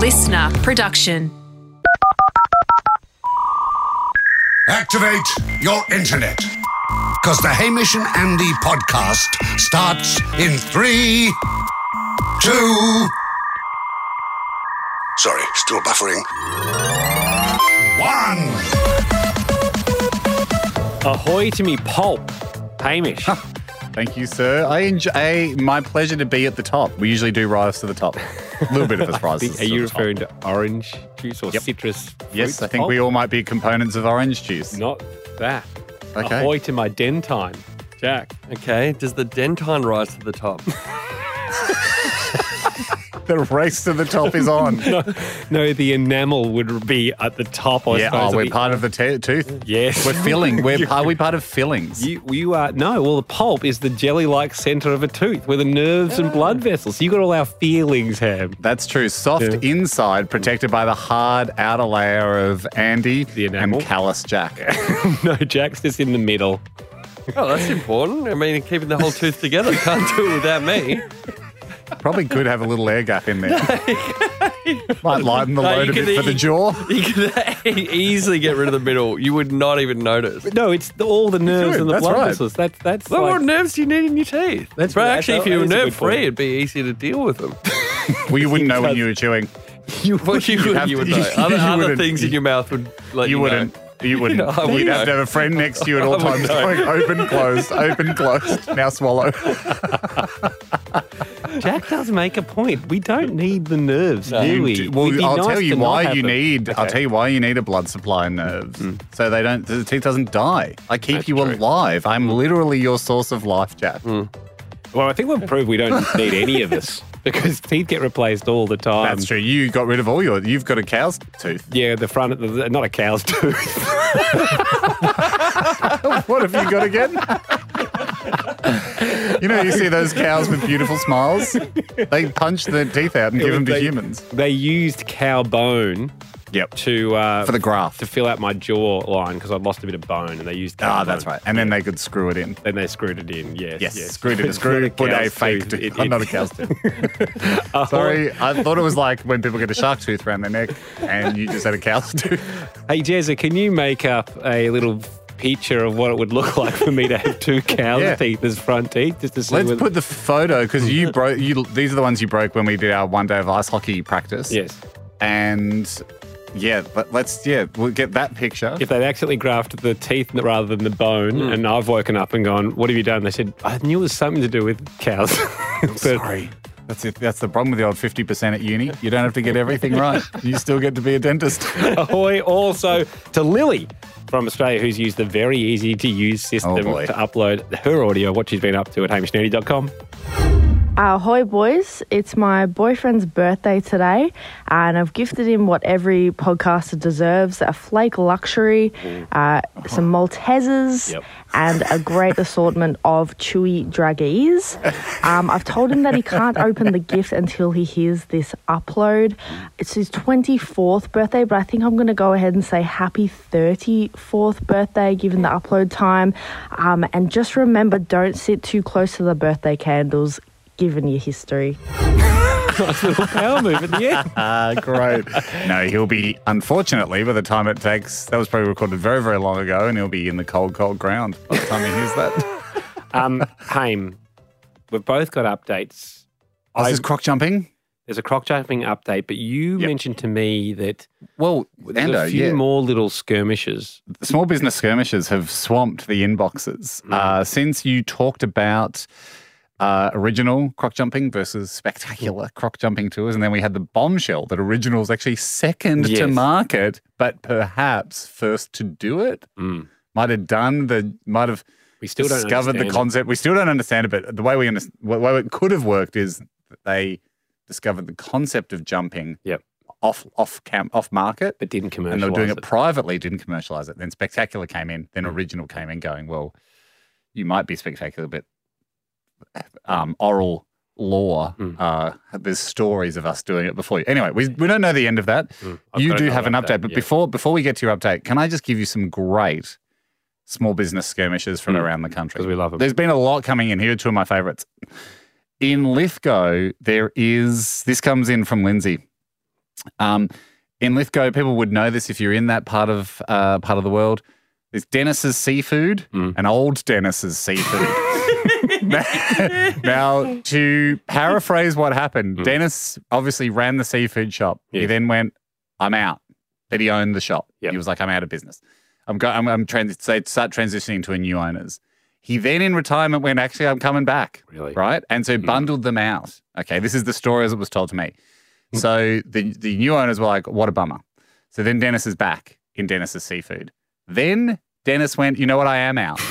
listener production. Activate your internet. Because the Hamish and Andy podcast starts in 3, 2... Sorry, still buffering. 1. Ahoy to me pulp, Hamish. Thank you, sir. My pleasure to be at the top. We usually do rise to the top. A little bit of us rises. Are you referring to orange juice or citrus fruit? Yes, I think we all might be components of orange juice. Not that. Okay. Ahoy to my dentine, Jack. Okay, does the dentine rise to the top? The race to the top is on. No, the enamel would be at the top. I suppose, we're part of the tooth. Yes. We're filling. Are we part of fillings? You are no. Well, the pulp is the jelly-like centre of a tooth, where the nerves and blood vessels. So you got all our feelings, Ham. That's true. Soft inside, protected by the hard outer layer of Andy The enamel. and callous Jack. No, Jack's just in the middle. Oh, that's important. I mean, keeping the whole tooth together. Can't do it without me. Probably could have a little air gap in there. Might lighten the load a bit for the jaw. You could easily get rid of the middle. You would not even notice. No, it's all the nerves could, and the that's blood right. vessels. That's Well, like, what nerves do you need in your teeth? That's but right. actually, if That you were is a good nerve-free, point. it'd be easier to deal with them. Well, you wouldn't know when you were chewing. you Well, you would know. Other wouldn't. things in your mouth would let you You wouldn't. know. You wouldn't. No, I You'd wouldn't have to know. have a friend next to you at all I wouldn't times know. going open, closed, now swallow. Jack does make a point. We don't need the nerves, do we? Well, It'd be I'll nice tell you to not why have you them. need. I'll Okay. tell you why you need a blood supply and nerves, so the teeth doesn't die. I keep That's you true. alive. I'm literally your source of life, Jack. Well, I think we've proved we don't need any of this because teeth get replaced all the time. That's true. You got rid of all your. You've got a cow's tooth. Yeah, the front of the not a cow's tooth. What have you got again? You know, you see those cows with beautiful smiles. They punch their teeth out and give them to humans. They used cow bone Yep. to For the graft. to fill out my jawline because I'd lost a bit of bone, and they used cow bone. That's right. And then they could screw it in. Then they screwed it in. Yes. Screwed it. Screwed. Put a Cow's fake tooth. tooth. Not a cow's tooth. Sorry, I thought it was like when people get a shark tooth around their neck and you just had a cow's tooth. Hey, Jezza, can you make up a little picture of what it would look like for me to have two cow's Yeah. teeth as front teeth? Just to see Let's whether- put the photo because you broke. These are the ones you broke when we did our 1 day of ice hockey practice. Yes. And we'll get that picture. If they'd accidentally grafted the teeth rather than the bone, and I've woken up and gone, what have you done? They said, I knew it was something to do with cows. But Sorry. That's it. That's the problem with the old 50% at uni. You don't have to get everything right. You still get to be a dentist. ahoy also to Lily from Australia, who's used the very easy to use system Oh, boy. to upload her audio, what she's been up to at hamishnerdy.com. Ahoy, boys. It's my boyfriend's birthday today, and I've gifted him what every podcaster deserves, a flake luxury, some Maltesers, Yep. and a great assortment of chewy draggies. I've told him that he can't open the gift until he hears this upload. It's his 24th birthday, but I think I'm going to go ahead and say happy 34th birthday, given the upload time. And just remember, don't sit too close to the birthday candles, given your history. Nice little power move at the end. Great. No, he'll be, unfortunately, by the time it takes, that was probably recorded very, very long ago, and he'll be in the cold, cold ground by the time he hears that. Haim, we've both got updates. This is croc jumping? There's a croc jumping update, but you mentioned to me that Well, there's Ando, a few more little skirmishes. The small business skirmishes have swamped the inboxes since you talked about original croc jumping versus spectacular croc jumping tours, and then we had the bombshell that original's actually second to Yes. market, but perhaps first to do it. Might have We still don't discovered the understand it. concept. We still don't understand it, but the way way it could have worked is that they discovered the concept of jumping Yep. off market, But didn't and commercialise they were doing it. it privately, didn't commercialize it. Then Spectacular came in, then Original came in going, well, you might be Spectacular, but oral lore, there's stories of us doing it before you. Anyway, we don't know the end of that. I've You got do another have an update, update, but yeah. before we get to your update, can I just give you some great small business skirmishes from around the country? 'Cause we love 'em. There's been a lot coming in. Here are two of my favourites. In Lithgow, this comes in from Lindsay. In Lithgow, people would know this if you're in that part of the world. There's Dennis's Seafood and Old Dennis's Seafood. Now, to paraphrase what happened, Dennis obviously ran the seafood shop. Yes. He then went, I'm out. But he owned the shop. Yep. He was like, I'm out of business. They'd start transitioning to a new owners. He then in retirement went, actually, I'm coming back. Really? Right? And so bundled them out. Okay, this is the story as it was told to me. So the new owners were like, what a bummer. So then Dennis is back in Dennis's Seafood. Then Dennis went, you know what, I am out.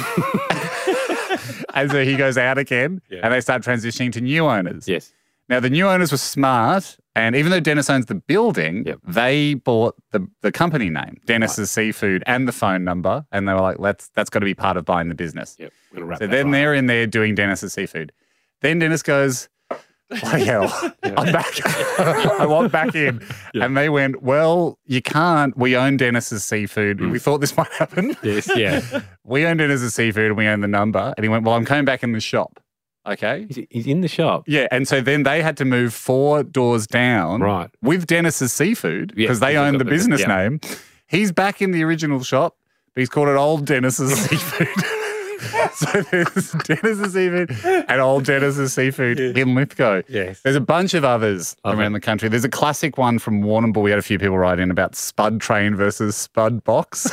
And so he goes out again and they start transitioning to new owners. Yes. Now, the new owners were smart, and even though Dennis owns the building, they bought the company name, Dennis's Seafood, and the phone number, and they were like, that's got to be part of buying the business. Yep. We're gonna wrap So that then right. they're in there doing Dennis's Seafood. Then Dennis goes, bloody hell, I'm back. I want back in. And they went, well, you can't. We own Dennis's Seafood. We thought this might happen. Yes, yeah. We own Dennis's Seafood and we own the number. And he went, well, I'm coming back in the shop. Okay. He's in the shop. Yeah, and so then they had to move 4 doors down Right. with Dennis's Seafood Yeah, because they because own of the the- business yeah. name. He's back in the original shop, but he's called it Old Dennis's Seafood. So there's Dennis's Seafood and Old Dennis's Seafood in Lithgow. Yes. There's a bunch of others Love around the country. There's a classic one from Warrnambool. We had a few people write in about Spud Train versus Spud Box.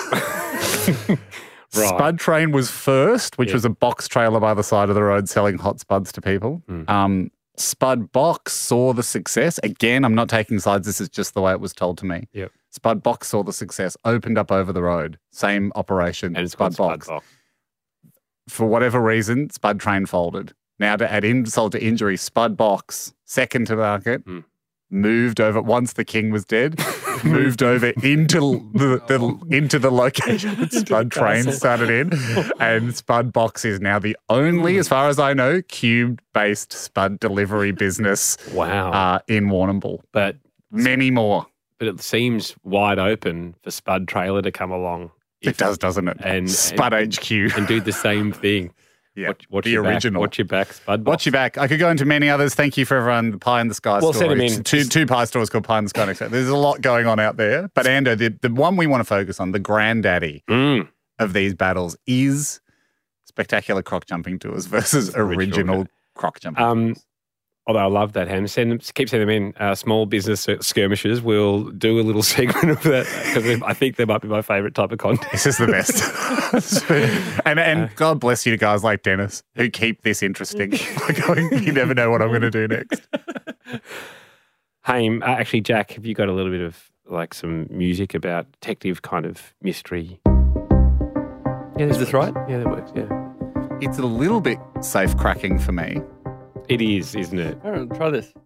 Right. Spud Train was first, which was a box trailer by the side of the road selling hot spuds to people. Spud Box saw the success. Again, I'm not taking sides. This is just the way it was told to me. Yep. Spud Box saw the success, opened up over the road. Same operation. And it's Spud called Box. Spud Box. For whatever reason, Spud Train folded. Now, to add insult to injury, Spud Box, second to market, moved over once the king was dead, moved over into the location that Spud Train started in, and Spud Box is now the only, as far as I know, cube-based spud delivery business. Wow. In Warrnambool. But Many more. it seems wide open for Spud Trailer to come along. It does, doesn't it? And Spud HQ. And do the same thing. Yeah, Watch the your original. Back. Watch your back, Spud Box. Watch your back. I could go into many others. Thank you for everyone. The Pie in the Sky Well, story. send 'em in. Two pie stores called Pie in the Sky. Next. There's a lot going on out there. But Ando, the one we want to focus on, the granddaddy of these battles is Spectacular Croc Jumping Tours versus original Croc Jumping Tours. Although I love that, Ham. Keep sending them in. Small business skirmishes. We'll do a little segment of that because I think they might be my favourite type of content. This is the best. and God bless you to guys like Dennis who keep this interesting. You never know what I'm going to do next. Haim, actually, Jack, have you got a little bit of like some music about detective kind of mystery? Yeah, Is this right? Yeah, that works. Yeah, It's a little bit safe cracking for me. it is, isn't it? All right, try this.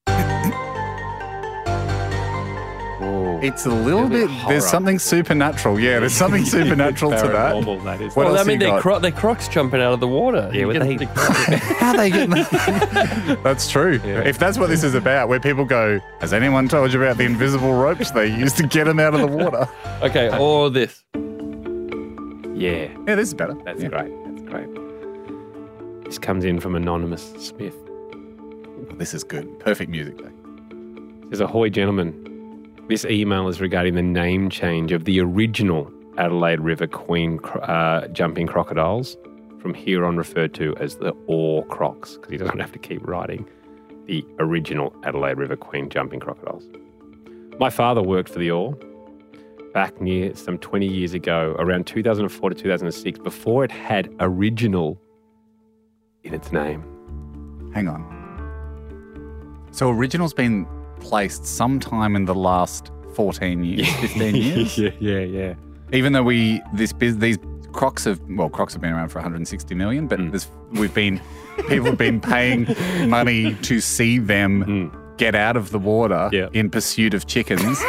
Oh, It's a little bit bit, horror. there's something supernatural. Yeah, there's something supernatural to that. paranormal, that is. What Well, else I mean, you got? they're crocs jumping out of the water. Yeah, You but get they- a big croc. How they getting That's true. Yeah. If that's what this is about, where people go, has anyone told you about the invisible ropes they used to get them out of the water? Okay, or this. Yeah, Yeah, this is better. that's Yeah. great. That's great. This comes in from Anonymous Smith. This is good. Perfect music day. Says, ahoy, gentlemen. This email is regarding the name change of the original Adelaide River Queen jumping crocodiles, from here on referred to as the Ore Crocs, because he doesn't have to keep writing the original Adelaide River Queen jumping crocodiles. My father worked for the Ore back near some 20 years ago, around 2004 to 2006, before it had original in its name. Hang on. So original's been placed sometime in the last 14 years, 15 years? yeah. Even though these crocs have been around for 160 million, but people have been paying money to see them get out of the water in pursuit of chickens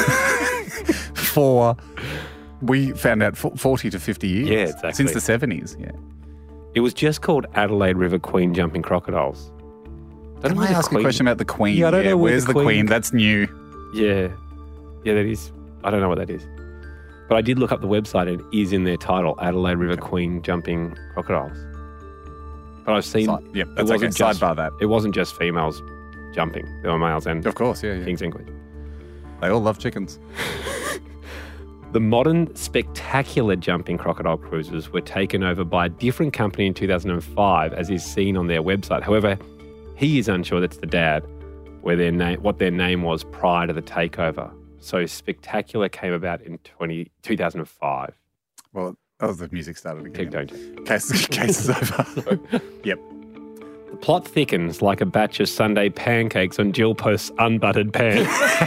we found out 40 to 50 years. Yeah, exactly. Since the 70s, yeah. It was just called Adelaide River Queen jumping crocodiles. Can I ask a question about the Queen? Yeah, I don't know where where's the the Queen? Queen- That's new. Yeah, that is. I don't know what that is. But I did look up the website and it is in their title, Adelaide River Queen jumping crocodiles. But I've seen Yeah, it that's okay. wasn't just Sidebar that. it wasn't just females jumping. There were males and Of course, yeah. King's English. They all love chickens. The modern spectacular jumping crocodile cruises were taken over by a different company in 2005, as is seen on their website. However, he is unsure, that's the dad, what their name was prior to the takeover. So Spectacular came about in 2005. Well, that was the music started again. Keep going. Case is over. Yep. The plot thickens like a batch of Sunday pancakes on Jill Post's unbuttered pan.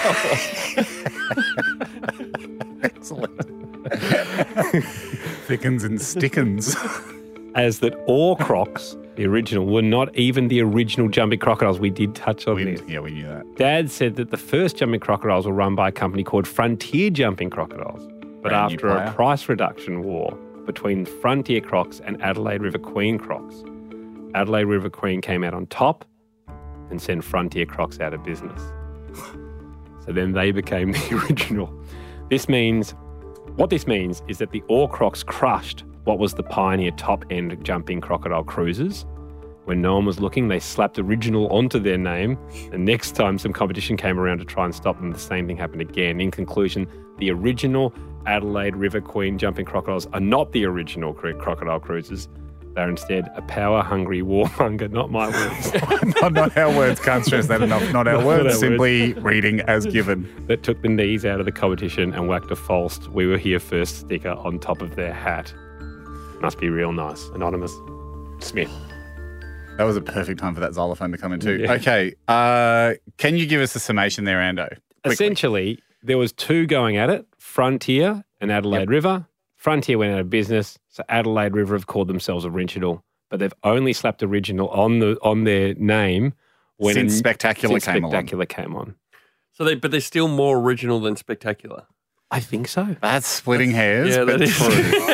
Excellent. Thickens and stickens. As that all crocs, the original, were not even the original jumping crocodiles. We did touch on this. Yeah, we knew that. Dad said that the first jumping crocodiles were run by a company called Frontier Jumping Crocodiles. But Brand new after a player. price reduction war between Frontier Crocs and Adelaide River Queen Crocs, Adelaide River Queen came out on top and sent Frontier Crocs out of business. So then they became the original. What this means is that the All Crocs crushed what was the pioneer top-end jumping crocodile cruises. When no one was looking, they slapped original onto their name. The next time some competition came around to try and stop them, the same thing happened again. In conclusion, the original Adelaide River Queen jumping crocodiles are not the original crocodile cruises. They're instead a power-hungry warmonger, not my words. not our words. Can't stress that enough. Not our words. our Simply reading as given. That took the knees out of the competition and whacked a false "We were here first" sticker on top of their hat. Must be real nice. Anonymous Smith. That was a perfect time for that xylophone to come in too. Yeah. Okay. Can you give us a summation there, Ando? Quickly. Essentially, there was two going at it, Frontier and Adelaide River. Frontier went out of business, so Adelaide River have called themselves original, but they've only slapped original on their name Since Spectacular since came along. Spectacular came on. So but they're still more original than Spectacular. I think so. That's splitting hairs, Yeah, but that is.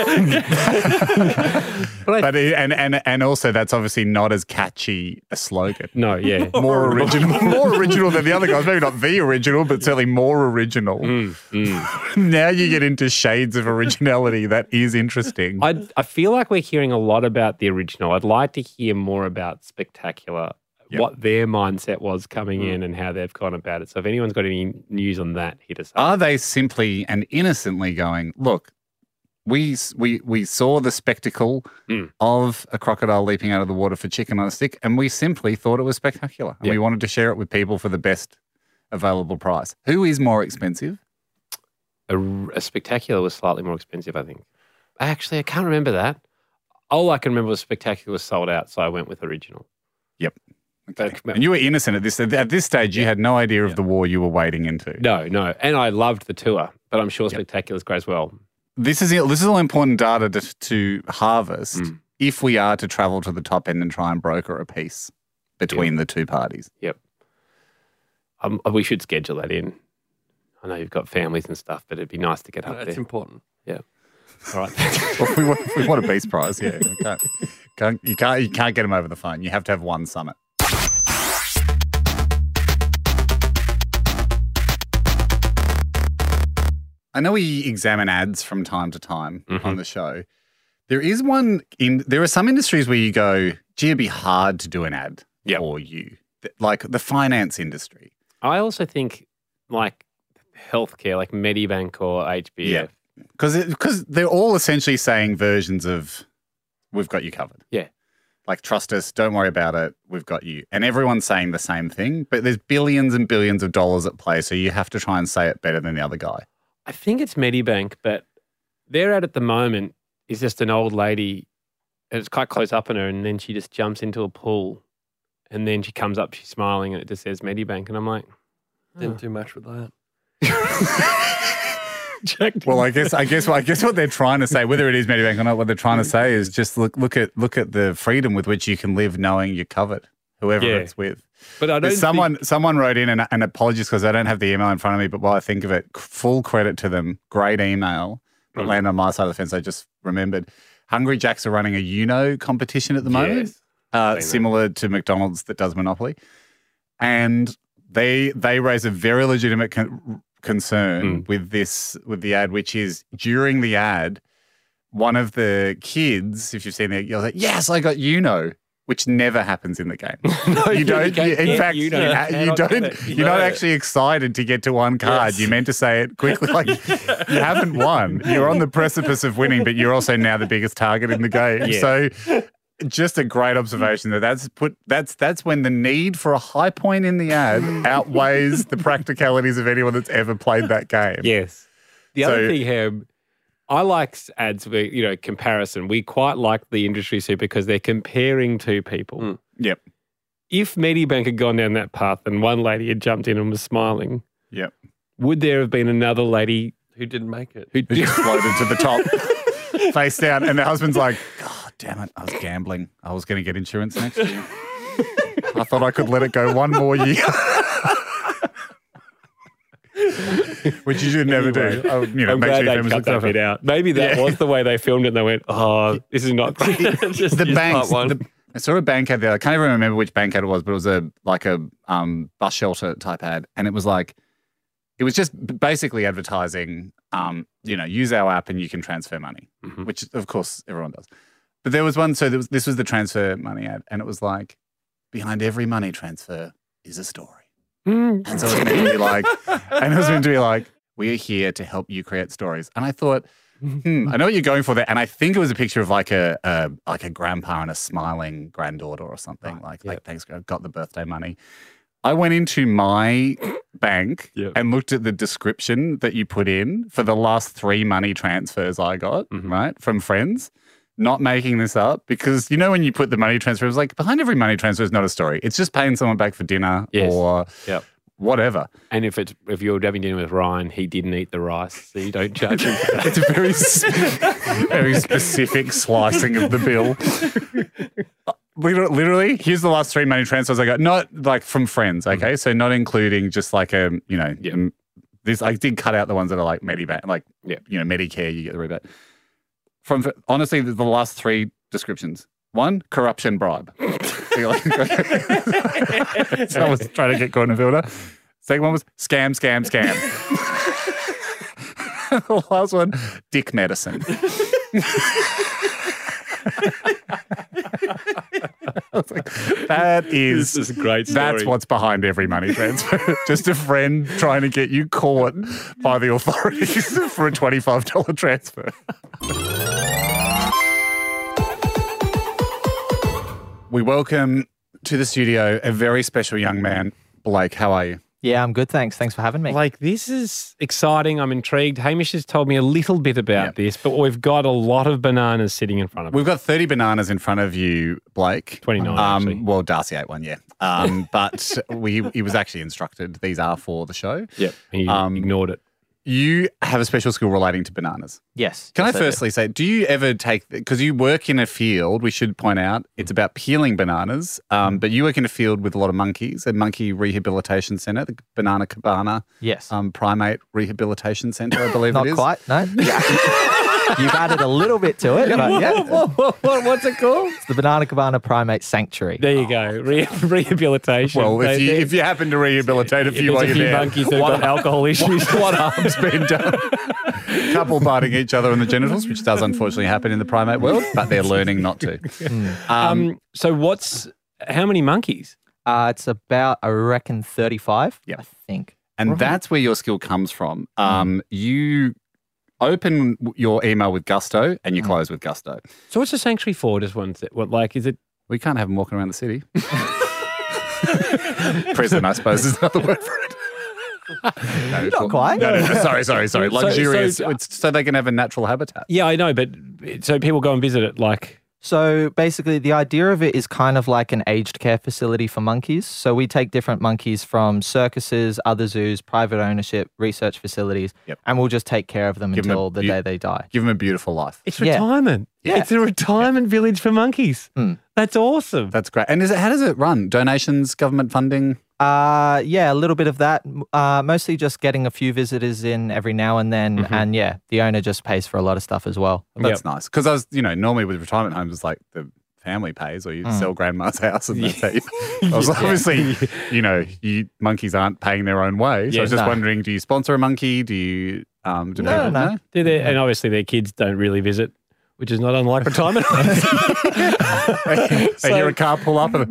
true. And also that's obviously not as catchy a slogan. No, yeah. More original than the other guys. Maybe not the original, but certainly more original. Now you get into shades of originality. That is interesting. I feel like we're hearing a lot about the original. I'd like to hear more about Spectacular, what their mindset was coming in and how they've gone about it. So if anyone's got any news on that, hit us up. Are they simply and innocently going, look, we saw the spectacle of a crocodile leaping out of the water for chicken on a stick, and we simply thought it was spectacular. And we wanted to share it with people for the best available price. Who is more expensive? A Spectacular was slightly more expensive, I think. I can't remember that. All I can remember was Spectacular was sold out, so I went with original. Yep. Okay. And you were innocent at this stage. You had no idea of the war you were wading into. No. And I loved the tour, but I'm sure Spectacular's great as well. This is all important data to harvest if we are to travel to the top end and try and broker a peace between the two parties. Yep. We should schedule that in. I know you've got families and stuff, but it'd be nice to get up That's there. important. Yeah. All right. Well, we want a peace prize, yeah. You can't get them over the phone. You have to have one summit. I know we examine ads from time to time on the show. There are some industries where you go, gee, it'd be hard to do an ad for you. Like the finance industry. I also think like healthcare, like Medibank or HBF. Yeah. Because they're all essentially saying versions of, we've got you covered. Yeah. Like, trust us, don't worry about it, we've got you. And everyone's saying the same thing, but there's billions and billions of dollars at play, so you have to try and say it better than the other guy. I think it's Medibank, but their ad at the moment is just an old lady, and it's quite close up on her, and then she just jumps into a pool, and then she comes up, she's smiling, and it just says Medibank, and I'm like, Didn't do much with that. Well, I guess what they're trying to say, whether it is Medibank or not, what they're trying to say is just look at the freedom with which you can live knowing you're covered, whoever it's with. But I don't. Someone wrote in and apologies because I don't have the email in front of me, but while I think of it, full credit to them. Great email. But landed on my side of the fence. I just remembered. Hungry Jacks are running a Uno competition at the moment, similar to McDonald's that does Monopoly, and they raise a very legitimate concern with the ad, which is during the ad, one of the kids, if you've seen it, yells like, "Yes, I got Uno." which never happens in the game. You don't. In fact, you're not actually excited to get to one card. Yes. You meant to say it quickly, like you haven't won. You're on the precipice of winning, but you're also now the biggest target in the game. Yeah. So, just a great observation that's when the need for a high point in the ad outweighs the practicalities of anyone that's ever played that game. Yes. The So- other thing, Herb, I like ads where, comparison. We quite like the industry suit because they're comparing two people. Yep. If Medibank had gone down that path and one lady had jumped in and was smiling, Yep. would there have been another lady Who didn't make it? who Who just floated to the top, face down, and the husband's like, "God damn it! I was gambling. I was going to get insurance next year. I thought I could let it go one more year." Which you should never do. I'm Make glad sure they your cut that bit out. Maybe that was the way they filmed it and they went, oh, this is not great. Just The use banks. part one. I saw a bank ad there. I can't even remember which bank ad it was, but it was a bus shelter type ad, and it was like, it was just basically advertising. Use our app and you can transfer money, which of course everyone does. But there was one. So this was the transfer money ad, and it was like, behind every money transfer is a story. And so it was meant to be like, we're here to help you create stories. And I thought, I know what you're going for there. And I think it was a picture of like a grandpa and a smiling granddaughter or something. Like thanks, got the birthday money. I went into my bank and looked at the description that you put in for the last 3 money transfers I got, right, from friends. Not making this up, because when you put the money transfer, it's like behind every money transfer is not a story. It's just paying someone back for dinner or whatever. And if you're having dinner with Ryan, he didn't eat the rice, so you don't judge him for that. It's a very specific slicing of the bill. Literally, here's the last 3 money transfers I got. Not like from friends, okay? So not including just like this. I did cut out the ones that are like Medibank, like Medicare, you get the rebate. From honestly, the last 3 descriptions. 1, corruption bribe. Someone's trying to get Gordon Fielder. Second one was scam. The last one, dick medicine. I was like, This is a great story. That's what's behind every money transfer. Just a friend trying to get you caught by the authorities for a $25 transfer. We welcome to the studio a very special young man. Blake, how are you? Yeah, I'm good, thanks. Thanks for having me. Like, this is exciting. I'm intrigued. Hamish has told me a little bit about this, but we've got a lot of bananas sitting in front of us. We've got 30 bananas in front of you, Blake. 29, actually. Well, Darcy ate one, but he was actually instructed these are for the show. Yep. He ignored it. You have a special skill relating to bananas. Yes. Can yes, I firstly say, do you ever because you work in a field, we should point out, it's about peeling bananas, but you work in a field with a lot of monkeys, a monkey rehabilitation centre, the Banana Cabana Primate Rehabilitation Centre, I believe it is. Not quite, no. You've added a little bit to it, but yeah. What's it called? It's the Banana Cabana Primate Sanctuary. There you go. Rehabilitation. Well, if you happen to rehabilitate a few while you're there, monkeys that have got alcohol issues. what harm's been done? Couple biting each other in the genitals, which does unfortunately happen in the primate world, but they're learning not to. So how many monkeys? It's about, I reckon, 35, I think. And that's where your skill comes from. You open your email with gusto and you close with gusto. So what's the sanctuary for? Just one set. Is it? We can't have them walking around the city. Prison, I suppose, is another word for it. No, Not quite. No. Sorry. Luxurious. So- It's so they can have a natural habitat. Yeah, I know, but so people go and visit it like... So basically, the idea of it is kind of like an aged care facility for monkeys. So we take different monkeys from circuses, other zoos, private ownership, research facilities, and we'll just take care of them Give them until the day they die. Give them a beautiful life. It's retirement. Yeah. It's a retirement village for monkeys. That's awesome. That's great. And how does it run? Donations, government funding? Yeah, a little bit of that. Mostly just getting a few visitors in every now and then. And yeah, the owner just pays for a lot of stuff as well. That's nice. Because I was, normally with retirement homes, it's like the family pays or you sell grandma's house and that's how you... I was obviously, monkeys aren't paying their own way. So I was just wondering, do you sponsor a monkey? Do you... No. And obviously their kids don't really visit. which is not unlike retirement. I hear a car pull up and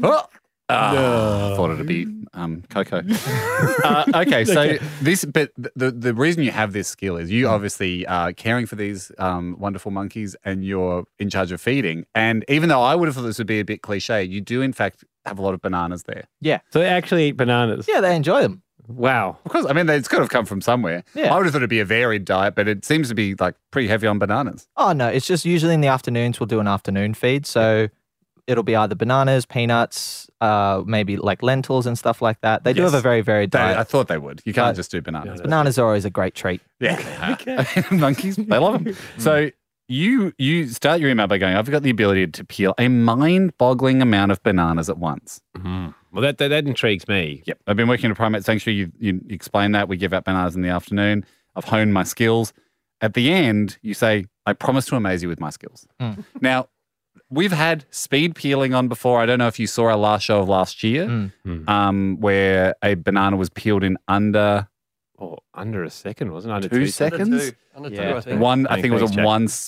I thought it'd be Coco. Okay, so the reason you have this skill is you obviously are caring for these wonderful monkeys and you're in charge of feeding. And even though I would have thought this would be a bit cliche, you do in fact have a lot of bananas there. Yeah. So they actually eat bananas. Yeah, they enjoy them. Wow. Of course, I mean, it's got to have come from somewhere. Yeah. I would have thought it'd be a varied diet, but it seems to be like pretty heavy on bananas. Oh, no, it's just usually in the afternoons we'll do an afternoon feed. So it'll be either bananas, peanuts, maybe like lentils and stuff like that. They do have a very varied diet. I thought they would. You can't just do bananas. Bananas are always a great treat. Yeah. Monkeys, they love them. So you start your email by going, I've got the ability to peel a mind-boggling amount of bananas at once. Mm-hmm. Well, that intrigues me. Yep. I've been working at a primate sanctuary. You explain that. We give out bananas in the afternoon. I've honed my skills. At the end, you say, I promise to amaze you with my skills. Now, we've had speed peeling on before. I don't know if you saw our last show of last year, where a banana was peeled in under a second, wasn't it? Under 2 seconds. Under two, Yeah. I think. I think it was a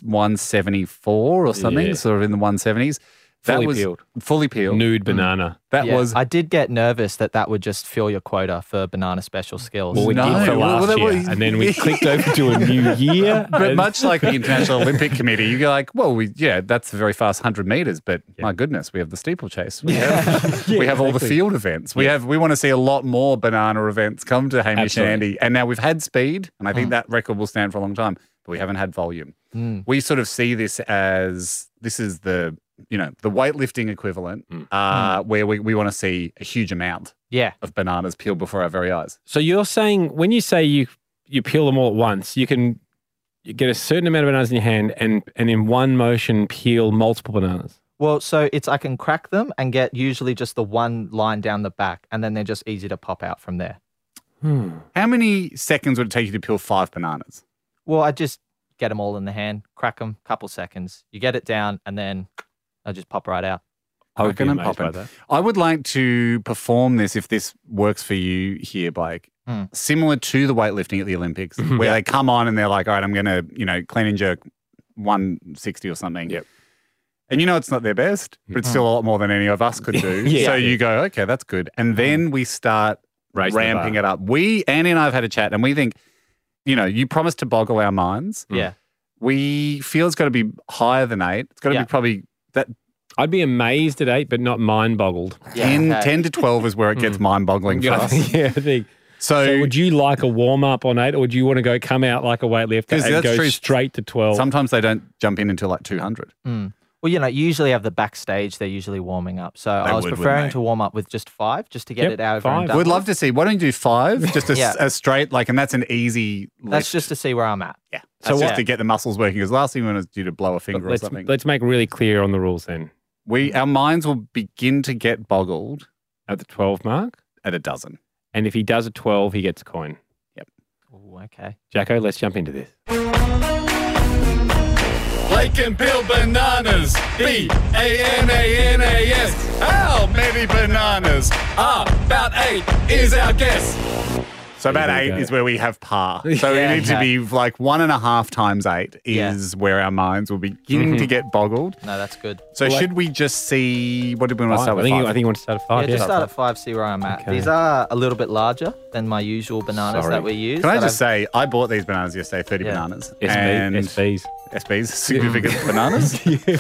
174 or something, Yeah. sort of in the 170s. That Fully was peeled. fully peeled. Nude banana. That Yeah, was I did get nervous that would just fill your quota for banana special skills. Well, we No. did for Well, last that year, was- and then we clicked over to a new year. But and- much like the International Olympic Committee, you go like, well, that's a very fast 100 meters, but my goodness, we have the steeplechase. We have all the field events. We want to see a lot more banana events come to Hamish and Andy. And now we've had speed, and I think that record will stand for a long time, but we haven't had volume. We sort of see this as this is the weightlifting equivalent where we want to see a huge amount of bananas peeled before our very eyes. So you're saying when you say you peel them all at once, you get a certain amount of bananas in your hand and in one motion peel multiple bananas. Well, so I can crack them and get usually just the one line down the back, and then they're just easy to pop out from there. How many seconds would it take you to peel 5 bananas? Well, I just get them all in the hand, crack them, couple seconds. You get it down, and then I just pop right out. I would be Cracking and amazed by popping. that. I would like to perform this, if this works for you here, Blake, similar to the weightlifting at the Olympics, where they come on and they're like, all right, I'm going to clean and jerk 160 or something. Yep. And it's not their best, but it's still a lot more than any of us could do. Yeah. So you go, okay, that's good. And then we start Raising the ramping bar. it up. Annie and I have had a chat, and we think, you promised to boggle our minds. Yeah. We feel it's got to be higher than 8. It's got to be probably that I'd be amazed at 8, but not mind-boggled. 10 to 12 is where it gets mind-boggling for us. Yeah, I think. So would you like a warm-up on 8, or would you want to come out like a weightlifter 'Cause and that's go true. straight to 12? Sometimes they don't jump in until like 200. Well, you usually have the backstage. They're usually warming up. So I was would, preferring wouldn't they? to warm up with just 5, just to get Yep, it out. 5. And done We'd with. love to see. Why don't you do 5? Just a straight, and that's an easy lift. That's just to see where I'm at. Yeah. That's So just what- to get the muscles working. Because last thing we want to do to blow a finger or something. Let's make really clear on the rules then. Our minds will begin to get boggled At the 12 mark, at a dozen. and if he does a 12, he gets a coin. Ooh, okay. Jacko, let's jump into this. Blake can peel bananas. B-A-N-A-N-A-S. How many bananas? About 8 is our guess. So about There you 8 go. is where we have par. So we need to be like 1.5 times 8 is where our minds will begin to get boggled. No, that's good. So should we just see, what did we want to start with? I 5? think you want to start at 5. Yeah, just start at 5, see where I'm at. Okay. These are a little bit larger than my usual bananas Sorry. that we use. Can I but just say, I bought these bananas yesterday, 30 Yeah. bananas. SBs. SBs, significant bananas.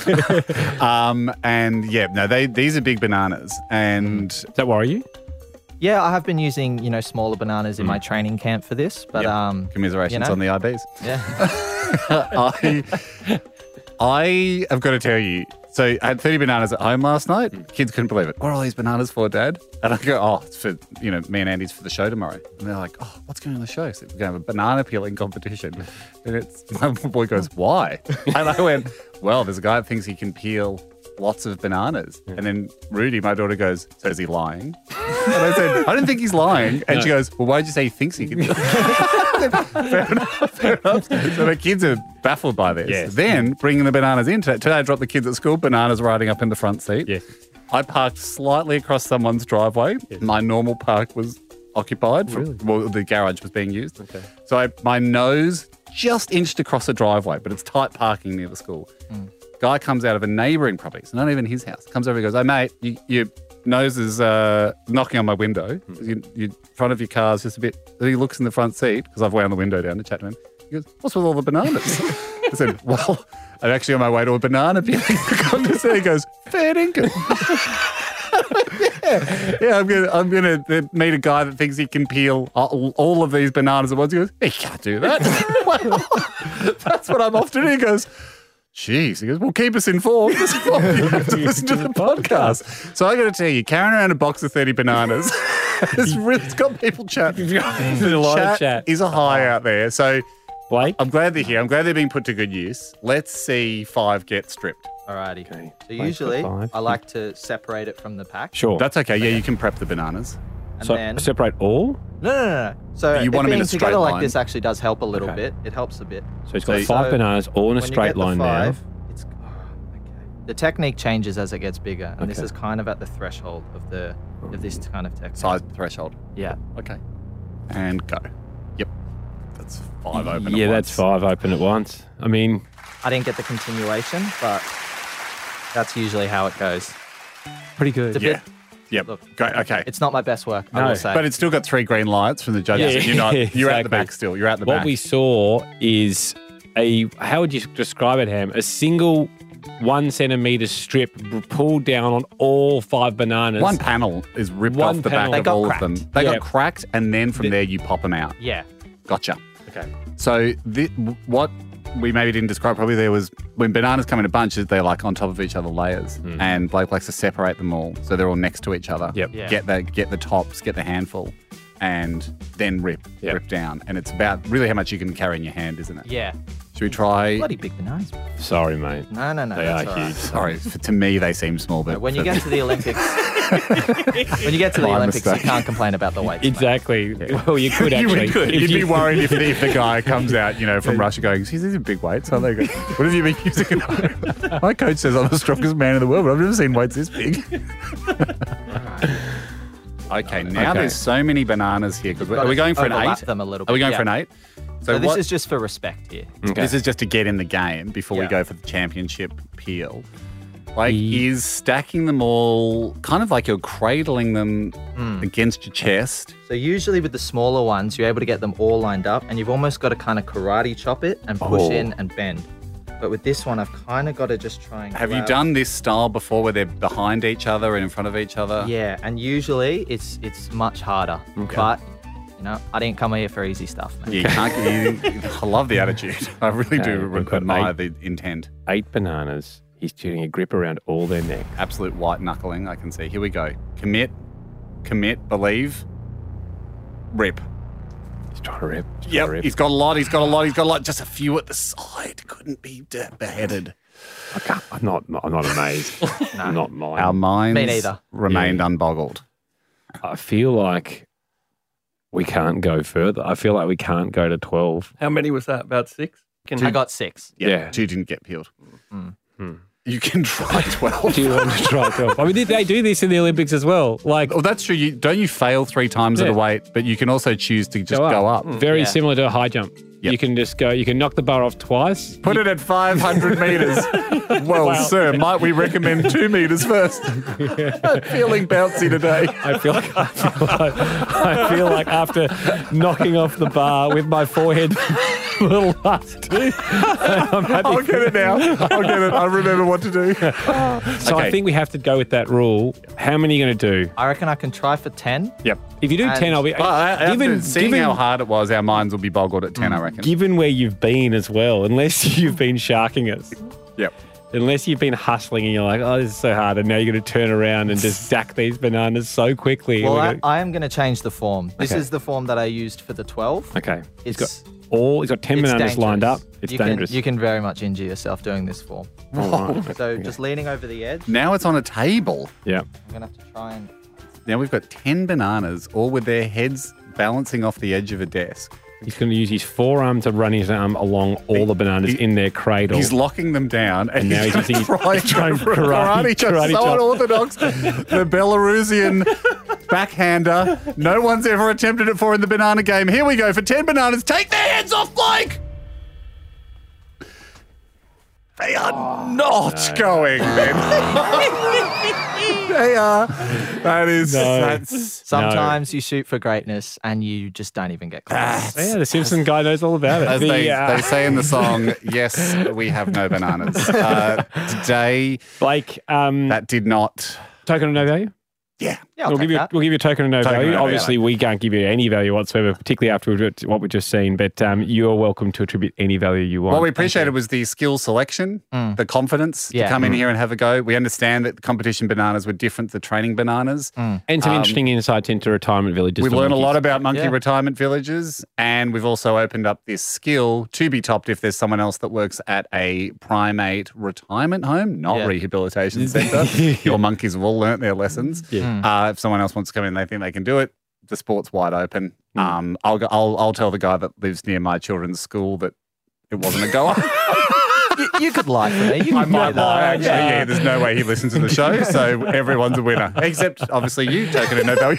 And these are big bananas. And Does that worry you? Yeah, I have been using, smaller bananas in my training camp for this, but commiserations on the IBs. yeah. I have got to tell you, so I had 30 bananas at home last night. Kids couldn't believe it. What are all these bananas for, Dad? And I go, it's for, me and Andy's for the show tomorrow. And they're like, what's going on in the show? So we're going to have a banana peeling competition. And my boy goes, why? And I went, well, there's a guy that thinks he can peel lots of bananas. And then Rudy, my daughter, goes, so is he lying? And I said, I don't think he's lying. And she goes, well, why did you say he thinks he can? Fair enough. So the kids are baffled by this. Yes. Then bringing the bananas in. Today I dropped the kids at school, bananas riding up in the front seat. Yes. I parked slightly across someone's driveway. Yes. My normal park was occupied. Really? Well, the garage was being used. Okay. So my nose just inched across the driveway, but it's tight parking near the school. Guy comes out of a neighbouring property, so not even his house. Comes over and goes, "Hey, mate, your nose is knocking on my window. You front of your car's just a bit." Then he looks in the front seat, because I've wound the window down to chat to him. He goes, "What's with all the bananas?" I said, "Well, I'm actually on my way to a banana peeling contest." He goes, "Fair dinkum." Yeah, I'm gonna meet a guy that thinks he can peel all of these bananas at once. He goes, "He can't do that." Well, that's what I'm off to do. He goes, "Jeez." He goes, "Well, keep us informed. You have to listen to the podcast." So I got to tell you, carrying around a box of 30 bananas, it's got people chatting. There's a lot of chat. Is a high out there. So Blake? I'm glad they're here. I'm glad they're being put to good use. Let's see 5 get stripped. Alrighty. Okay. So usually, five. I like to separate it from the pack. Sure. That's okay. Yeah, you can prep the bananas. And so then separate all? No. So You want them in being a straight together line? like this actually does help a little Okay. bit. It helps a bit. So it's got So- 5 bananas all in a When you straight get the line 5, now. It's okay. The technique changes as it gets bigger, and this Okay. is kind of at the threshold of this kind of technique. Size threshold. Yeah. Okay. And go. Yep. That's 5 open. Yeah, at that's once. 5 open at once. I mean, I didn't get the continuation, but that's usually how it goes. pretty good. It's a Yeah. bit, Yep. Look. Great. Okay. it's not my best work, I No, will say. But it's still got 3 green lights from the judges. Yeah, You're not. You're at the exactly. back still. You're at the What back. we saw is how would you describe it, Ham? A single 1 centimetre strip pulled down on all 5 bananas. One panel is ripped One off the panel. back They of got all cracked. of them. They Yeah. got cracked, and then from there you pop them out. yeah. Gotcha. Okay. So what we maybe didn't describe probably there was when bananas come in a bunch, they're like on top of each other layers, and Blake likes to separate them all so they're all next to each other. Yep. Yeah. Get the tops, get the handful, and then rip down. And it's about really how much you can carry in your hand, isn't it? Yeah. Should we try? Bloody big bananas. Sorry, mate. No. They That's are all right. huge. Sorry, to me they seem small, but When you get to the Olympics, My you mistake. can't complain about the weight. Exactly. Well, you could actually. You'd be worried if the guy comes out, from Russia going, "Geez, these are big weights, aren't they?" What have you been using? My coach says I'm the strongest man in the world, but I've never seen weights this big. Okay, now Okay. there's so many bananas here. Are we going for an 8? Them a little Are we bit, going yeah. for an 8? So this what- is just for respect here. Okay. This is just to get in the game before we Yeah. go for the championship peel. Like, is stacking them all kind of like you're cradling them against your chest? So usually with the smaller ones, you're able to get them all lined up, and you've almost got to kind of karate chop it and push in and bend. But with this one, I've kind of got to just try and Have you grab- done this style before where they're behind each other and in front of each other? Yeah, and usually it's much harder. But I didn't come here for easy stuff, man. You can't. I love the attitude. I really Okay, do we've got admire 8. the intent. 8 bananas. He's doing a grip around all their neck. Absolute white knuckling, I can see. Here we go. Commit, believe, rip. He's trying to rip. Yep, he's got a lot. He's got a lot. Just a few at the side. Couldn't be beheaded. I'm not amazed. Not mine. Our minds Me neither. remained unboggled. I feel like we can't go further. I feel like we can't go to 12. How many was that? About 6? I got 6. Yeah. 2 didn't get peeled. You can try 12. Do you want to try 12? I mean, they do this in the Olympics as well. Like, Oh, that's true. Don't you fail 3 times at a Yeah. weight, but you can also choose to just go up. Very Yeah. similar to a high jump. Yep. You can just go, you can knock the bar off twice. Put it at 500 metres. Well, sir, might we recommend 2 metres first? Feeling bouncy today. I feel like after knocking off the bar with my forehead a little last 2, I'm happy. I'll get it now. I'll get it. I remember what to do. So Okay. I think we have to go with that rule. How many are you going to do? I reckon I can try for 10. Yep. If you do And- 10, I'll be. Seeing how hard it was, our minds will be boggled at 10, I reckon. Given where you've been as well, unless you've been sharking us, Yep. unless you've been hustling and you're like, oh, this is so hard, and now you're going to turn around and just stack these bananas so quickly. Well, We're I, gonna- I am going to change the form. This Okay. is the form that I used for the 12. okay. He's It's got 10 it's bananas lined up. dangerous. It's you dangerous. You can very much injure yourself doing this form. All right. So just leaning over the edge, Now it's on a table. Yeah. I'm going to have to try and... Now we've got 10 bananas, all with their heads balancing off the edge of a desk. He's going to use his forearm to run his arm along all the bananas in their cradle. He's locking them down, and now he's he's using his- trying he's trying karate chop. karate So chop. unorthodox. The Belarusian backhander. No one's ever attempted it for in the banana game. Here we go for 10 bananas. Take their heads off, Blake! They are not going, Ben. They are. That is. That's, Sometimes you shoot for greatness and you just don't even get close. Yeah, the Simpson guy knows all about it. as they say in the song, yes, we have no bananas. Today, Blake, that did not. token of no value? Yeah. Yeah, I'll We'll take give you that. a token of no Token of value. no value. Obviously, we can't give you any value whatsoever, particularly after what we've just seen. But you're welcome to attribute any value you want. What we appreciated was the skill selection, the confidence to Yeah. come in here and have a go. We understand that the competition bananas were different to training bananas. and some interesting insights into retirement villages. We for learned a lot monkeys. about monkey Yeah. retirement villages, and we've also opened up this skill to be topped if there's someone else that works at a primate retirement home, not Yeah. rehabilitation centre. Your monkeys have all learnt their lessons. If someone else wants to come in and they think they can do it, the sport's wide open. I'll tell the guy that lives near my children's school that it wasn't a goer. You could lie for me. You I could might do that. lie, actually. Yeah, there's no way he listens to the show, so everyone's a winner. Except, obviously, you, token of no value.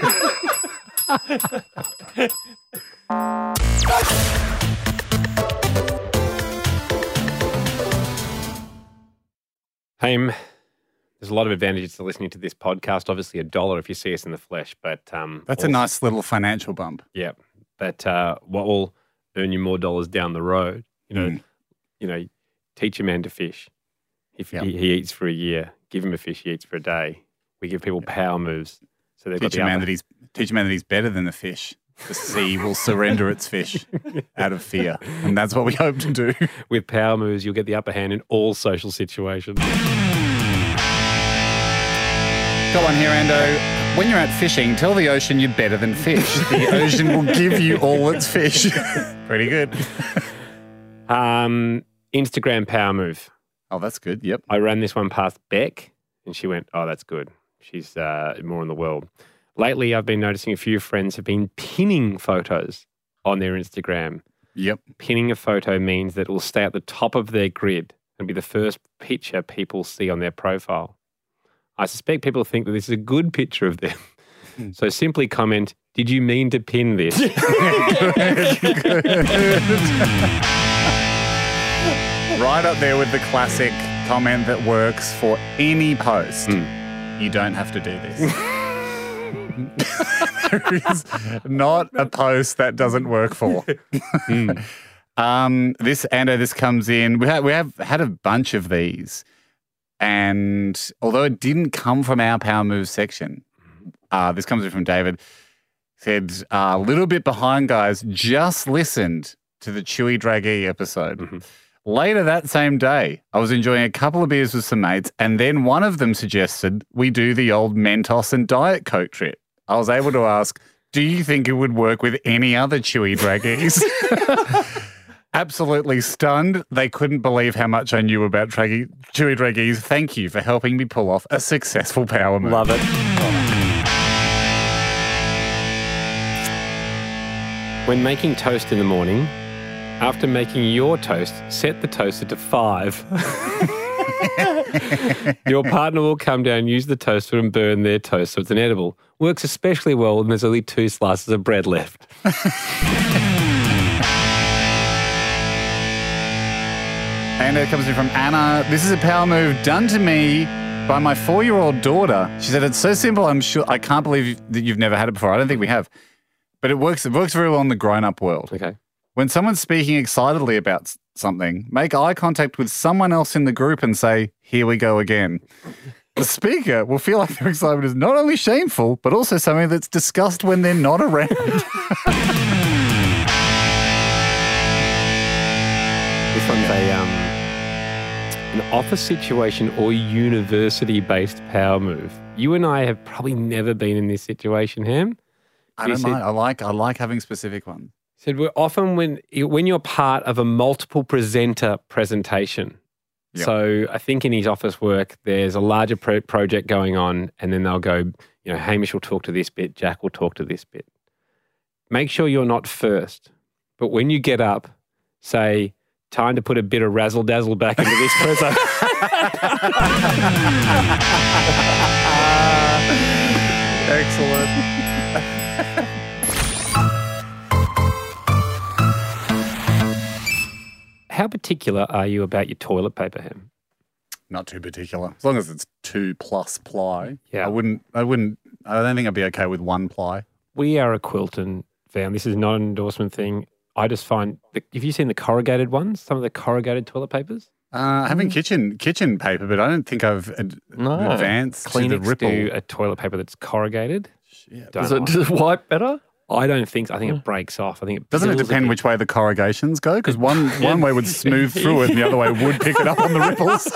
Haim, there's a lot of advantages to listening to this podcast. Obviously, $1 if you see us in the flesh, but That's a nice little financial bump. yeah. But what will earn you more dollars down the road? You know, teach a man to fish. If he eats for a year, give him a fish. He eats for a day. We give people power moves, so they've Teach a got man the that he's better than the fish. The sea will surrender its fish out of fear, and that's what we hope to do. with power moves, you'll get the upper hand in all social situations. Got one here, Ando. When you're out fishing, tell the ocean you're better than fish. The ocean will give you all its fish. Pretty good. Instagram power move. Oh, that's good. Yep. I ran this one past Beck, and she went, "Oh, that's good. She's more in the world." Lately, I've been noticing a few friends have been pinning photos on their Instagram. Yep. Pinning a photo means that it will stay at the top of their grid and be the first picture people see on their profile. I suspect people think that this is a good picture of them. So simply comment, "Did you mean to pin this?" Right up there with the classic comment that works for any post. You don't have to do this. There is not a post that doesn't work for. This comes in. We have had a bunch of these, and although it didn't come from our Power Moves section, this comes in from David. Said a little bit behind, guys. Just listened to the Chewy Dragee episode. Later that same day, I was enjoying a couple of beers with some mates, and then one of them suggested we do the old Mentos and Diet Coke trip. I was able to ask, do you think it would work with any other Chewy Dragees? Absolutely stunned. They couldn't believe how much I knew about Chewy Dragees. Thank you for helping me pull off a successful power move. Love it. When making toast in the morning, after making your toast, set the toaster to 5. Your partner will come down, use the toaster and burn their toast so it's inedible. Works especially well when there's only 2 slices of bread left. And it comes in from Anna. This is a power move done to me by my 4-year-old daughter. She said, it's so simple, I'm sure. I can't believe that you've never had it before. I don't think we have. But it works very well in the grown-up world. Okay. When someone's speaking excitedly about something, make eye contact with someone else in the group and say, here we go again. The speaker will feel like their excitement is not only shameful, but also something that's discussed when they're not around. This one's an office situation or university-based power move. You and I have probably never been in this situation, Ham. I don't mind. I like having specific ones. Said we're often when you're part of a multiple presenter presentation. Yep. So I think in his office work, there's a larger project going on, and then they'll go, Hamish will talk to this bit, Jack will talk to this bit. Make sure you're not first, but when you get up, say, time to put a bit of razzle dazzle back into this presser. Excellent. how particular are you about your toilet paper, Hem? Not too particular. As long as it's 2+ ply. Yeah. I don't think I'd be okay with 1 ply. We are a Quilton fan. This is not an endorsement thing. I just find, have you seen the corrugated ones? Some of the corrugated toilet papers? I haven't kitchen paper, but I don't think I've advanced to the Kleenex ripple. do a toilet paper that's corrugated. Does it wipe better? I don't think so. I think it breaks off. I think it Doesn't it peels a depend bit. which way the corrugations go? Because one way would smooth through it and the other way would pick it up on the ripples.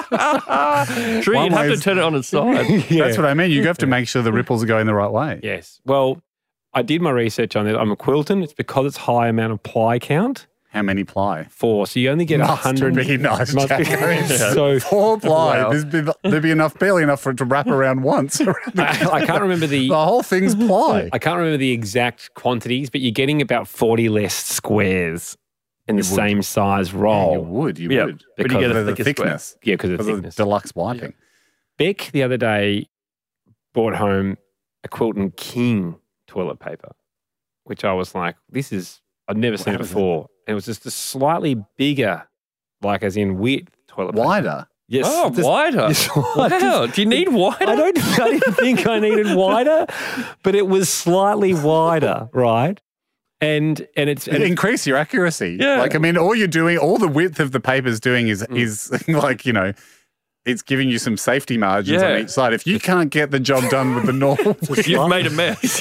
True, One you'd have to way's- turn it on its side. That's what I mean. You have to make sure the ripples are going the right way. Yes. Well, I did my research on it. I'm a Quilton. It's because it's high amount of ply count. How many ply? 4. So you only get Must 100. be nice, Must be- Jack. So 4 ply. Wow. There'd be barely enough for it to wrap around once. I can't remember The whole thing's ply. I can't remember the exact quantities, but you're getting about 40 less squares in the same size roll. You would. Yeah, would. but you get a Because of the thicker square. thickness. Yeah, because of Because of the thickness. deluxe wiping. Beck the other day brought home a Quilton King toilet paper, which I was like, I'd never seen it was it? before. And it was just a slightly bigger, like as in width toilet paper. Wider. Yes. Oh, just- wider. just- Wow. Do you need wider? I didn't think I needed wider, but it was slightly wider, right? And it's Increase your accuracy. Yeah. Like, I mean, all the width of the paper's doing is like, it's giving you some safety margins Yeah. on each side. If you can't get the job done with the normal You've made a mess.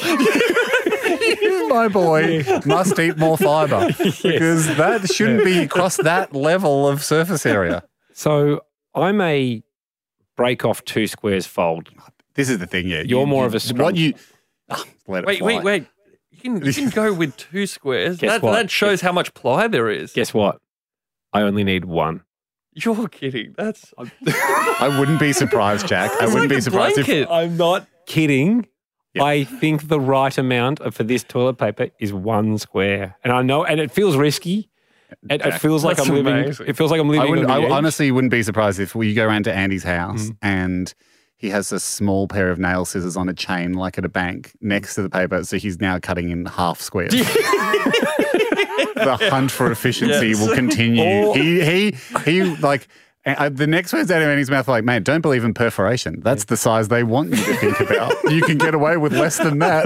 my boy must eat more fibre because that shouldn't be across that level of surface area. so I may break off 2 squares fold. This is the thing, yeah. You're more of a scrum- What you... let it fly. Wait. You can go with 2 squares. Guess what? That shows how much ply there is. Guess what? I only need 1. You're kidding. That's I wouldn't be surprised, Jack. I wouldn't be surprised if... blanket. I'm not kidding. Yeah. I think the right amount for this toilet paper is 1 square. And I know, and it feels risky. It feels like That's I'm living. amazing. It feels like I'm living. I on the edge. honestly wouldn't be surprised if you go around to Andy's house and he has a small pair of nail scissors on a chain, like at a bank, next to the paper. So he's now cutting in half squares. The hunt for efficiency Yes. will continue. Or- He like. The next words out of Andy's mouth are like, mate, don't believe in perforation. That's the size they want you to think about. You can get away with less than that.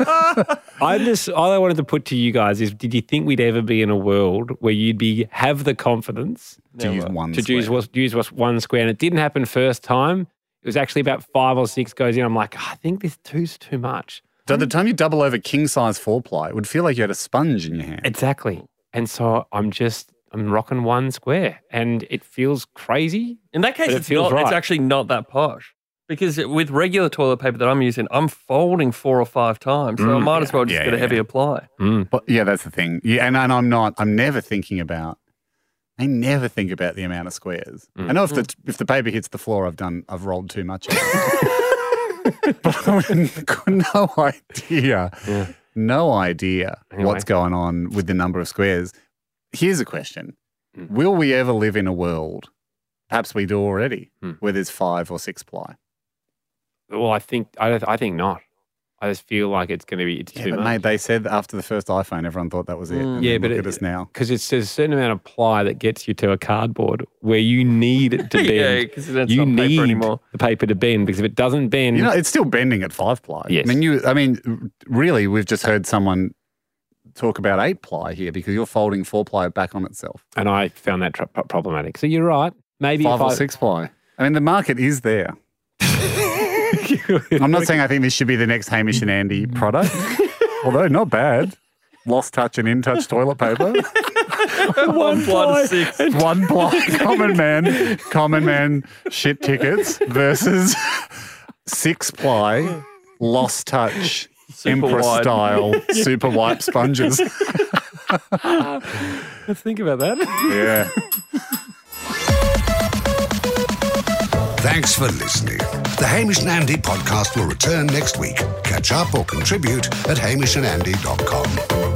All I wanted to put to you guys is: did you think we'd ever be in a world where you'd have the confidence To use one to square. use 1 square? And it didn't happen first time. It was actually about 5 or 6 goes in. I'm like, I think this 2's too much. So the time you double over king size 4-ply, it would feel like you had a sponge in your hand. Exactly. And so I'm rocking 1 square, and it feels crazy. In that case, But it it's feels not. It's right. actually not that posh. Because with regular toilet paper that I'm using, I'm folding 4 or 5 times. So I might as well just Yeah, get a yeah. heavier ply. But yeah, that's the thing. Yeah, and I'm never thinking about the amount of squares. I know if the paper hits the floor, I've rolled too much. Of it. But I wouldn't- no idea Anyway. what's going on with the number of squares. Here's a question. Will we ever live in a world, perhaps we do already, where there's 5 or 6 ply? Well, I think not. I just feel like it's going to be Yeah, too but much. mate, they said after the first iPhone, everyone thought that was it. And Yeah, then but look at us now. because it's a certain amount of ply that gets you to a cardboard where you need it to bend. Yeah, 'cause it's you not paper need anymore. the paper to bend, because if it doesn't bend, You know, it's still bending at 5-ply. Yes. I mean, really, we've just heard someone talk about 8-ply here because you're folding 4-ply back on itself. and I found that problematic. So you're right. Maybe 5 if or 6-ply. I mean, the market is there. I'm not saying I think this should be the next Hamish and Andy product, although not bad. Lost touch and in touch toilet paper. 1 ply to 6. 1-ply common man shit tickets versus 6-ply lost touch Super Empress wide. style super wipe sponges. Let's think about that. Yeah. Thanks for listening. The Hamish and Andy podcast will return next week. Catch up or contribute at hamishandandy.com.